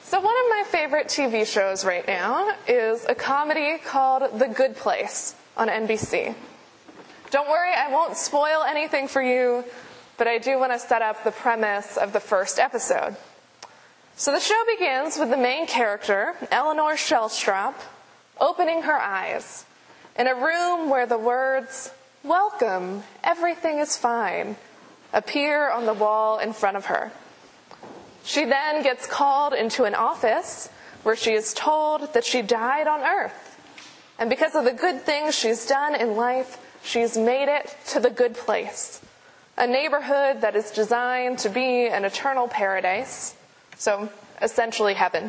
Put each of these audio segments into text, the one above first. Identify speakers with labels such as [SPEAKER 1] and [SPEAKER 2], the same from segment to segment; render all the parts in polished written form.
[SPEAKER 1] So one of my favorite TV shows right now is a comedy called The Good Place on NBC. Don't worry, I won't spoil anything for you, but I do want to set up the premise of the first episode. So the show begins with the main character, Eleanor Shellstrop, opening her eyes in a room where the words, "Welcome, everything is fine," appear on the wall in front of her. She then gets called into an office where she is told that she died on Earth. And because of the good things she's done in life, she's made it to the good place, a neighborhood that is designed to be an eternal paradise, so essentially heaven.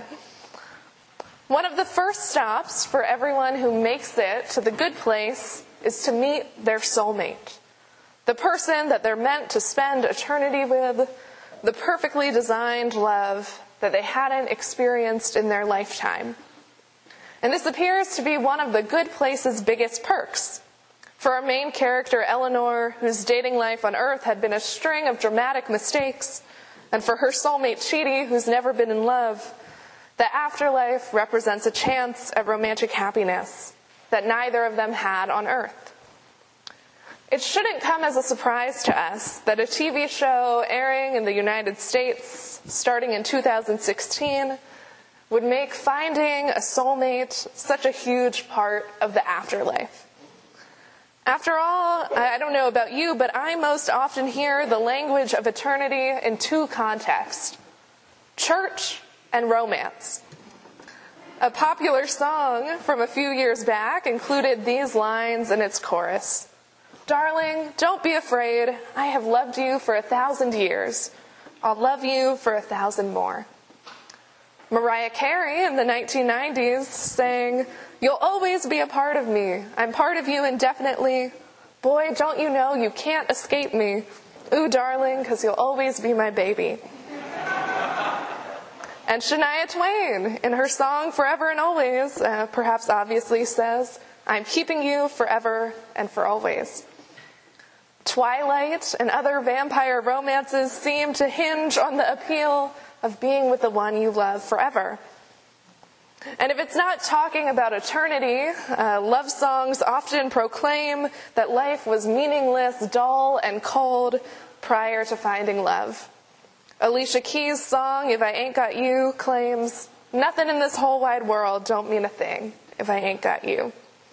[SPEAKER 1] One of the first stops for everyone who makes it to the good place is to meet their soulmate, the person that they're meant to spend eternity with, the perfectly designed love that they hadn't experienced in their lifetime. And this appears to be one of the good place's biggest perks. For our main character, Eleanor, whose dating life on Earth had been a string of dramatic mistakes, and for her soulmate, Chidi, who's never been in love, the afterlife represents a chance at romantic happiness that neither of them had on Earth. It shouldn't come as a surprise to us that a TV show airing in the United States starting in 2016 would make finding a soulmate such a huge part of the afterlife. After all, I don't know about you, but I most often hear the language of eternity in two contexts: church and romance. A popular song from a few years back included these lines in its chorus: "Darling, don't be afraid. I have loved you for 1,000 years. I'll love you for 1,000 more." Mariah Carey in the 1990s sang, "You'll always be a part of me. I'm part of you indefinitely. Boy, don't you know you can't escape me. Ooh, darling, 'cause you'll always be my baby." And Shania Twain, in her song Forever and Always, perhaps obviously says, "I'm keeping you forever and for always." Twilight and other vampire romances seem to hinge on the appeal of being with the one you love forever. And if it's not talking about eternity, love songs often proclaim that life was meaningless, dull, and cold prior to finding love. Alicia Keys' song, "If I Ain't Got You," claims, "Nothing in this whole wide world don't mean a thing if I ain't got you."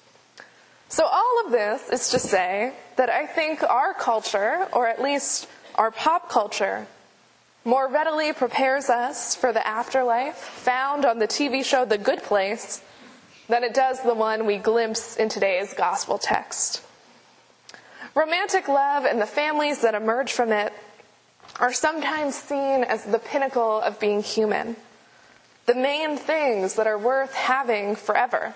[SPEAKER 1] So all of this is to say that I think our culture, or at least our pop culture, more readily prepares us for the afterlife found on the TV show The Good Place than it does the one we glimpse in today's gospel text. Romantic love and the families that emerge from it are sometimes seen as the pinnacle of being human, the main things that are worth having forever.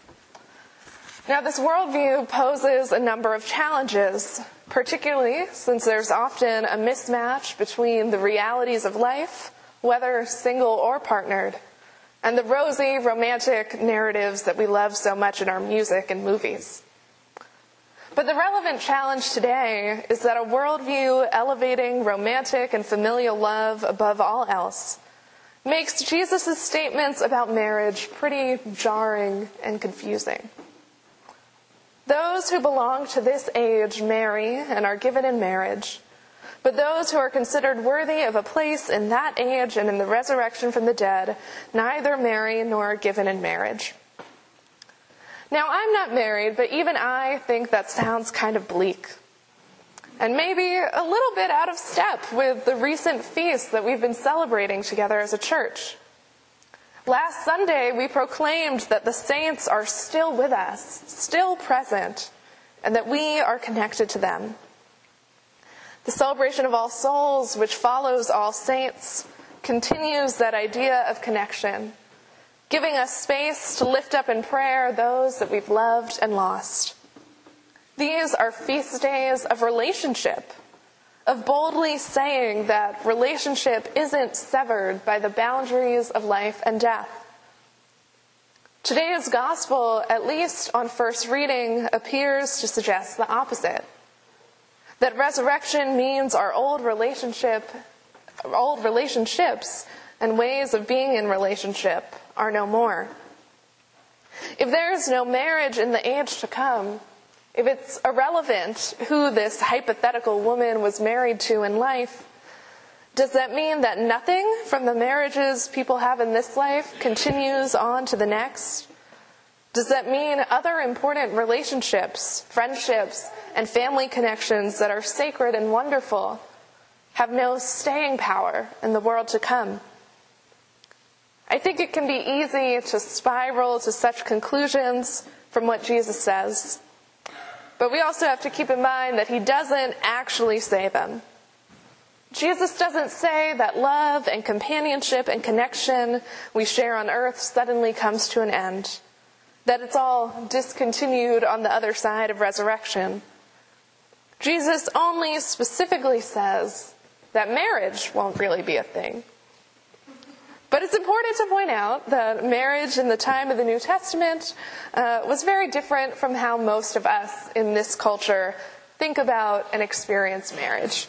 [SPEAKER 1] Now, this worldview poses a number of challenges, particularly since there's often a mismatch between the realities of life, whether single or partnered, and the rosy, romantic narratives that we love so much in our music and movies. But the relevant challenge today is that a worldview elevating romantic and familial love above all else makes Jesus' statements about marriage pretty jarring and confusing. Those who belong to this age marry and are given in marriage, but those who are considered worthy of a place in that age and in the resurrection from the dead neither marry nor are given in marriage. Now, I'm not married, but even I think that sounds kind of bleak, and maybe a little bit out of step with the recent feast that we've been celebrating together as a church. Last Sunday, we proclaimed that the saints are still with us, still present, and that we are connected to them. The celebration of All Souls, which follows All Saints, continues that idea of connection, giving us space to lift up in prayer those that we've loved and lost. These are feast days of relationship, of boldly saying that relationship isn't severed by the boundaries of life and death. Today's gospel, at least on first reading, appears to suggest the opposite. That resurrection means our old relationships and ways of being in relationship are no more. If there is no marriage in the age to come, if it's irrelevant who this hypothetical woman was married to in life, does that mean that nothing from the marriages people have in this life continues on to the next? Does that mean other important relationships, friendships, and family connections that are sacred and wonderful have no staying power in the world to come? I think it can be easy to spiral to such conclusions from what Jesus says. But we also have to keep in mind that he doesn't actually say them. Jesus doesn't say that love and companionship and connection we share on earth suddenly comes to an end, that it's all discontinued on the other side of resurrection. Jesus only specifically says that marriage won't really be a thing. But it's important to point out that marriage in the time of the New Testament was very different from how most of us in this culture think about and experience marriage.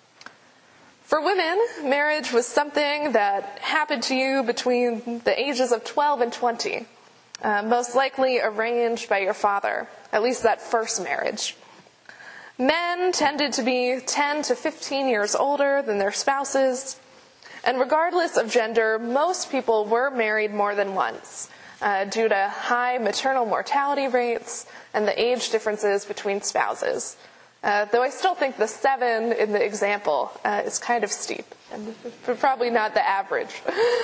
[SPEAKER 1] For women, marriage was something that happened to you between the ages of 12 and 20, most likely arranged by your father, at least that first marriage. Men tended to be 10 to 15 years older than their spouses, and regardless of gender, most people were married more than once due to high maternal mortality rates and the age differences between spouses. Though I still think the 7 in the example is kind of steep, and probably not the average.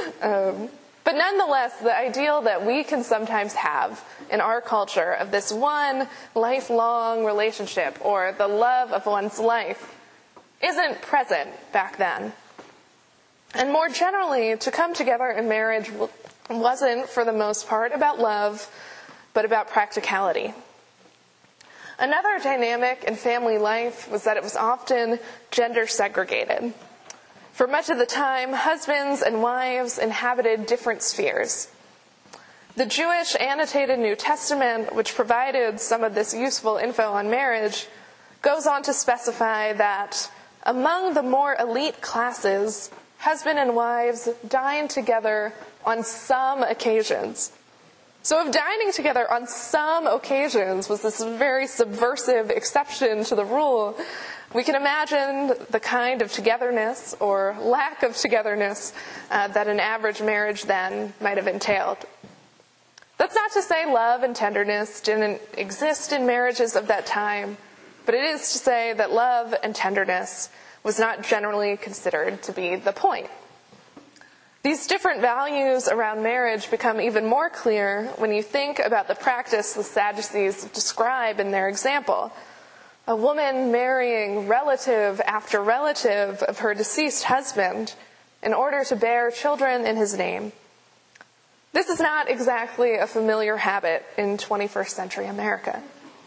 [SPEAKER 1] But nonetheless, the ideal that we can sometimes have in our culture of this one lifelong relationship or the love of one's life isn't present back then. And more generally, to come together in marriage wasn't, for the most part, about love, but about practicality. Another dynamic in family life was that it was often gender segregated. For much of the time, husbands and wives inhabited different spheres. The Jewish annotated New Testament, which provided some of this useful info on marriage, goes on to specify that among the more elite classes, husband and wives dine together on some occasions. So if dining together on some occasions was this very subversive exception to the rule, we can imagine the kind of togetherness or lack of togetherness that an average marriage then might have entailed. That's not to say love and tenderness didn't exist in marriages of that time, but it is to say that love and tenderness was not generally considered to be the point. These different values around marriage become even more clear when you think about the practice the Sadducees describe in their example. A woman marrying relative after relative of her deceased husband in order to bear children in his name. This is not exactly a familiar habit in 21st century America.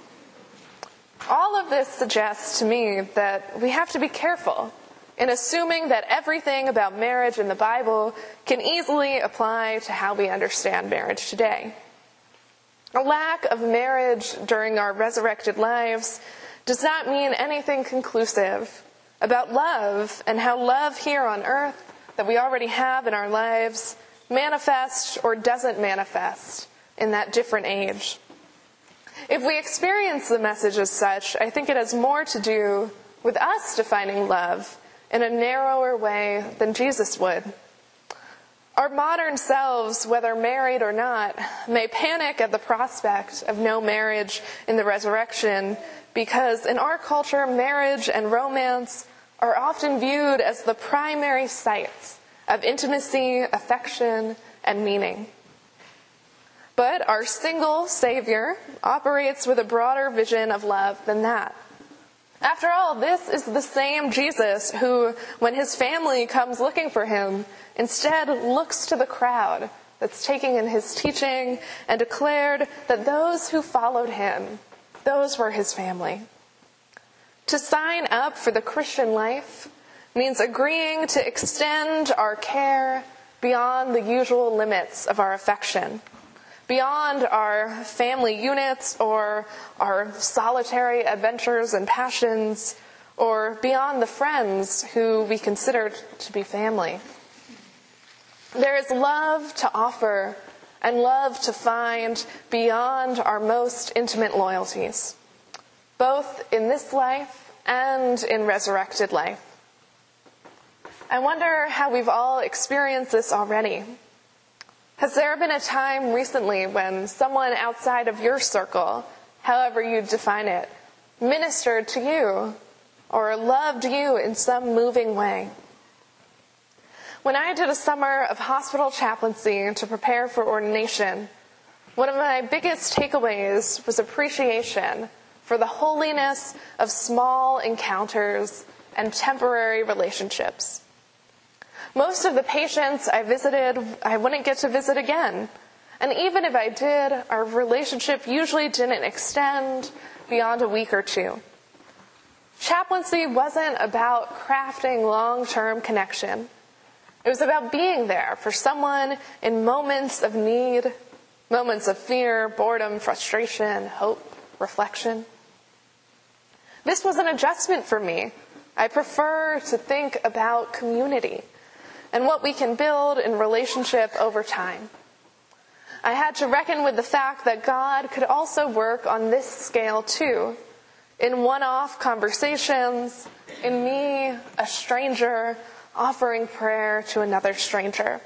[SPEAKER 1] All of this suggests to me that we have to be careful in assuming that everything about marriage in the Bible can easily apply to how we understand marriage today. A lack of marriage during our resurrected lives does not mean anything conclusive about love and how love here on earth that we already have in our lives manifests or doesn't manifest in that different age. If we experience the message as such, I think it has more to do with us defining love in a narrower way than Jesus would. Our modern selves, whether married or not, may panic at the prospect of no marriage in the resurrection because in our culture, marriage and romance are often viewed as the primary sites of intimacy, affection, and meaning. But our single Savior operates with a broader vision of love than that. After all, this is the same Jesus who, when his family comes looking for him, instead looks to the crowd that's taking in his teaching and declared that those who followed him, those were his family. To sign up for the Christian life means agreeing to extend our care beyond the usual limits of our affection, beyond our family units or our solitary adventures and passions, or beyond the friends who we consider to be family. There is love to offer and love to find beyond our most intimate loyalties, both in this life and in resurrected life. I wonder how we've all experienced this already. Has there been a time recently when someone outside of your circle, however you define it, ministered to you or loved you in some moving way? When I did a summer of hospital chaplaincy to prepare for ordination, one of my biggest takeaways was appreciation for the holiness of small encounters and temporary relationships. Most of the patients I visited, I wouldn't get to visit again. And even if I did, our relationship usually didn't extend beyond a week or two. Chaplaincy wasn't about crafting long-term connection. It was about being there for someone in moments of need, moments of fear, boredom, frustration, hope, reflection. This was an adjustment for me. I prefer to think about community and what we can build in relationship over time. I had to reckon with the fact that God could also work on this scale too, in one-off conversations, in me, a stranger, offering prayer to another stranger.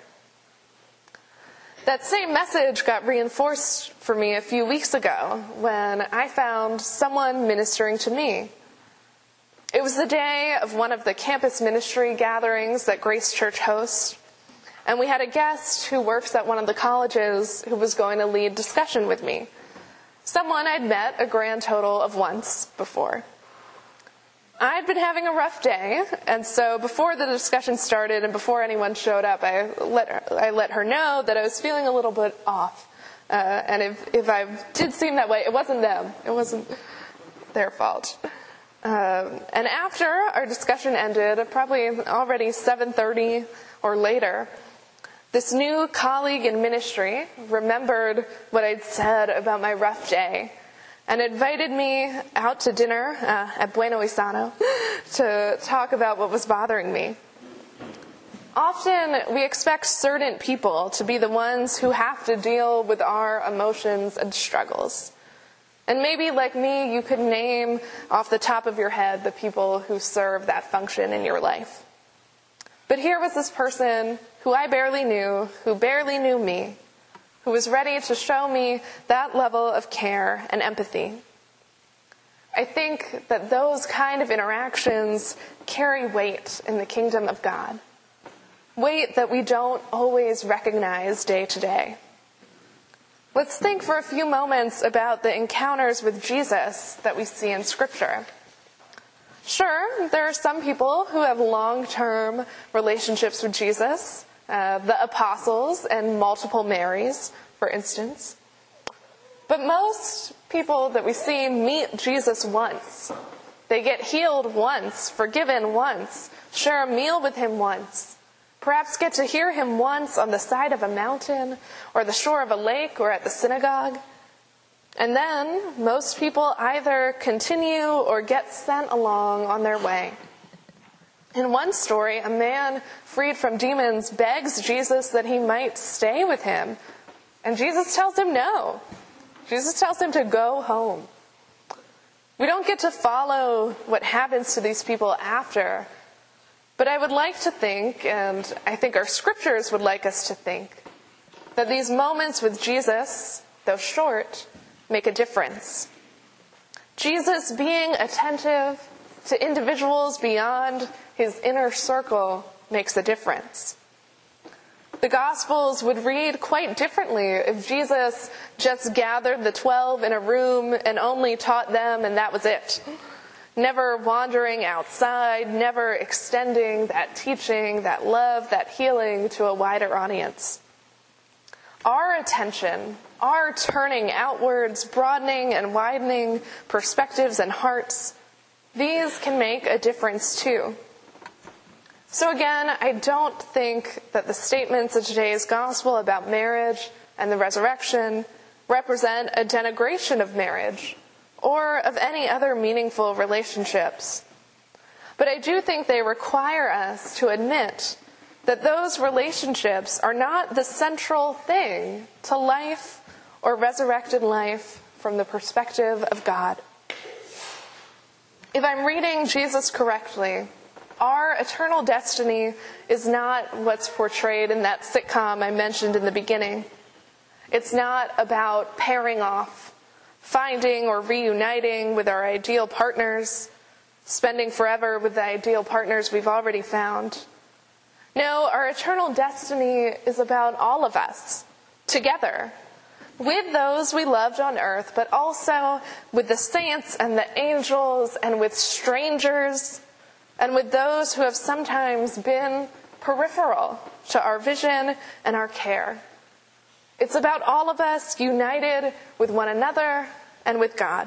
[SPEAKER 1] That same message got reinforced for me a few weeks ago when I found someone ministering to me. It was the day of one of the campus ministry gatherings that Grace Church hosts, and we had a guest who works at one of the colleges who was going to lead discussion with me, someone I'd met a grand total of once before. I'd been having a rough day, and so before the discussion started and before anyone showed up, I let her know that I was feeling a little bit off. And if I did seem that way, it wasn't them. It wasn't their fault. And after our discussion ended, probably already 7:30 or later, this new colleague in ministry remembered what I'd said about my rough day and invited me out to dinner at Bueno Isano to talk about what was bothering me. Often we expect certain people to be the ones who have to deal with our emotions and struggles. And maybe, like me, you could name off the top of your head the people who serve that function in your life. But here was this person who I barely knew, who barely knew me, who was ready to show me that level of care and empathy. I think that those kind of interactions carry weight in the kingdom of God. Weight that we don't always recognize day to day. Let's think for a few moments about the encounters with Jesus that we see in Scripture. Sure, there are some people who have long-term relationships with Jesus, the apostles and multiple Marys, for instance. But most people that we see meet Jesus once. They get healed once, forgiven once, share a meal with him once. Perhaps get to hear him once on the side of a mountain or the shore of a lake or at the synagogue. And then most people either continue or get sent along on their way. In one story, a man freed from demons begs Jesus that he might stay with him. And Jesus tells him no. Jesus tells him to go home. We don't get to follow what happens to these people after. But I would like to think, and I think our scriptures would like us to think, that these moments with Jesus, though short, make a difference. Jesus being attentive to individuals beyond his inner circle makes a difference. The Gospels would read quite differently if Jesus just gathered the 12 in a room and only taught them and that was it. Never wandering outside, never extending that teaching, that love, that healing to a wider audience. Our attention, our turning outwards, broadening and widening perspectives and hearts, these can make a difference too. So again, I don't think that the statements of today's gospel about marriage and the resurrection represent a denigration of marriage or of any other meaningful relationships. But I do think they require us to admit that those relationships are not the central thing to life or resurrected life from the perspective of God. If I'm reading Jesus correctly, our eternal destiny is not what's portrayed in that sitcom I mentioned in the beginning. It's not about pairing off, finding or reuniting with our ideal partners, spending forever with the ideal partners we've already found. No, our eternal destiny is about all of us, together, with those we loved on earth, but also with the saints and the angels and with strangers and with those who have sometimes been peripheral to our vision and our care. It's about all of us united with one another and with God.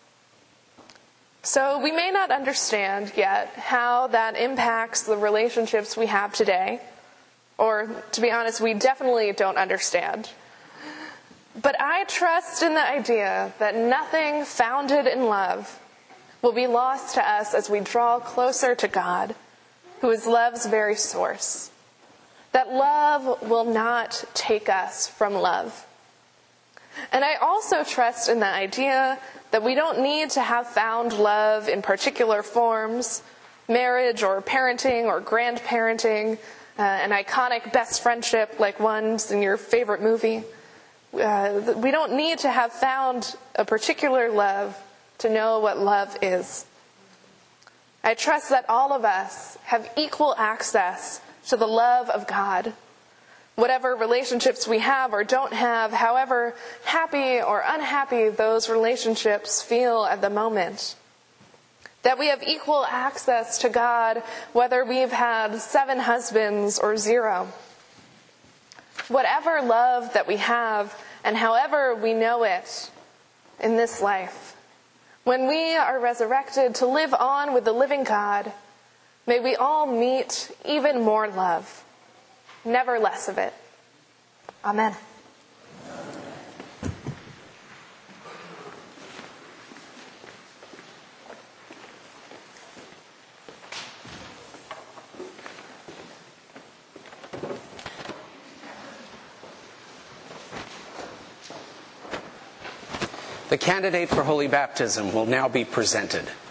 [SPEAKER 1] So we may not understand yet how that impacts the relationships we have today, or to be honest, we definitely don't understand. But I trust in the idea that nothing founded in love will be lost to us as we draw closer to God, who is love's very source. That love will not take us from love. And I also trust in the idea that we don't need to have found love in particular forms, marriage or parenting or grandparenting, an iconic best friendship like ones in your favorite movie. We don't need to have found a particular love to know what love is. I trust that all of us have equal access to the love of God. Whatever relationships we have or don't have, however happy or unhappy those relationships feel at the moment. That we have equal access to God, whether we've had 7 husbands or 0. Whatever love that we have, and however we know it in this life, when we are resurrected to live on with the living God, may we all meet even more love, never less of it. Amen.
[SPEAKER 2] The candidate for holy baptism will now be presented.